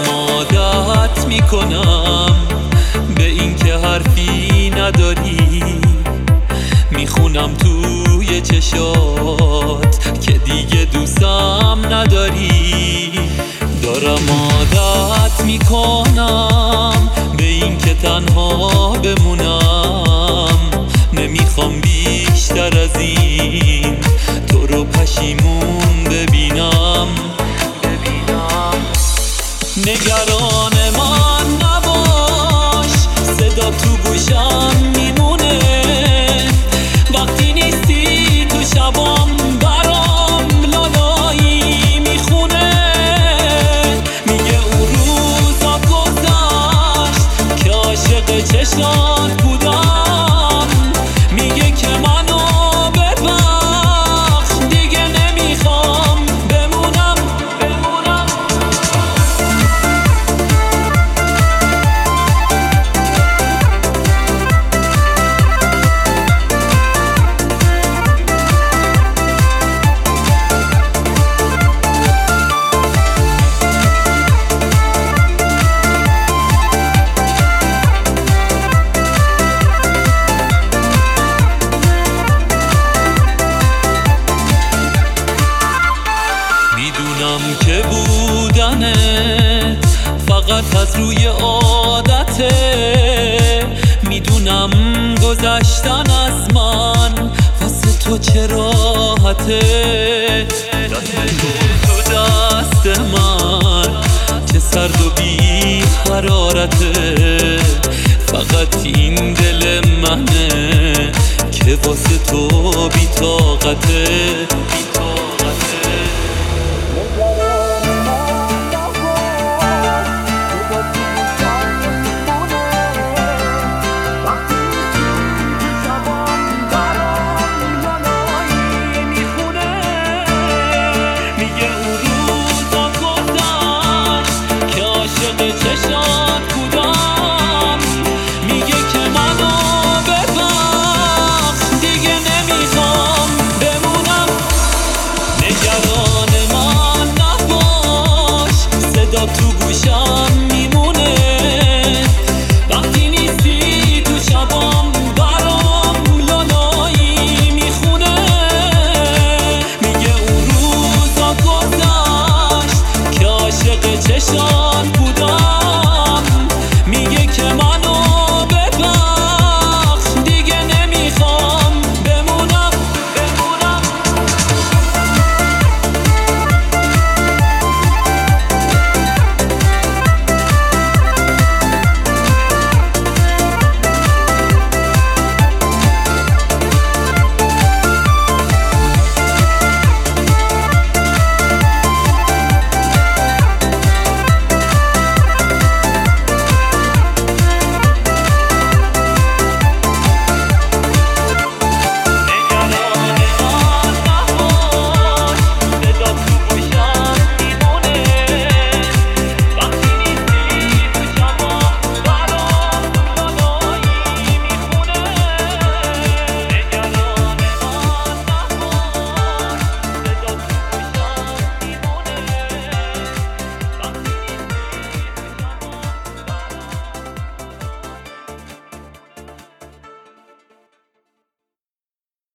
عادت میکنم به این که حرفی نداری، میخونم توی چشات که دیگه دوستم نداری. دارم عادت میکنم به این که تنها بمونم، نمیخوام بیشتر از این تو رو پشیمون ببینم. نگران من نباش، صدا تو گوشم میمونه وقتی نیستی تو شبام، برام لالایی میخونه. میگه اون روزا گذشت که عاشق چشات بودم، میگه که منو ببخش دیگه نمیخوام بمونم. میدونم که بودنت فقط از روی عادته، میدونم گذشتن از من واسه تو چه راحته. دست تو دست من چه سرد و بی حرارته، فقط این دل منه که واسه تو بی طاقته. چشات بودم، میگه که منو ببخش دیگه نمیخوام بمونم. نگران من نباش، صدا تو گوشم